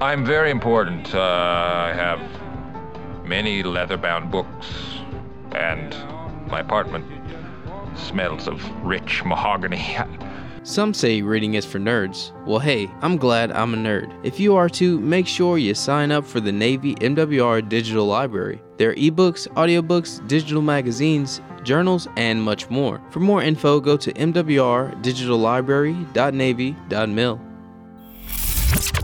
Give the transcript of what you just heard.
I'm very important. I have many leather-bound books, and my apartment smells of rich mahogany. Some say reading is for nerds. Well, hey, I'm glad I'm a nerd. If you are too, make sure you sign up for the Navy MWR Digital Library. There are ebooks, audiobooks, digital magazines, journals, and much more. For more info, go to mwrdigitallibrary.navy.mil.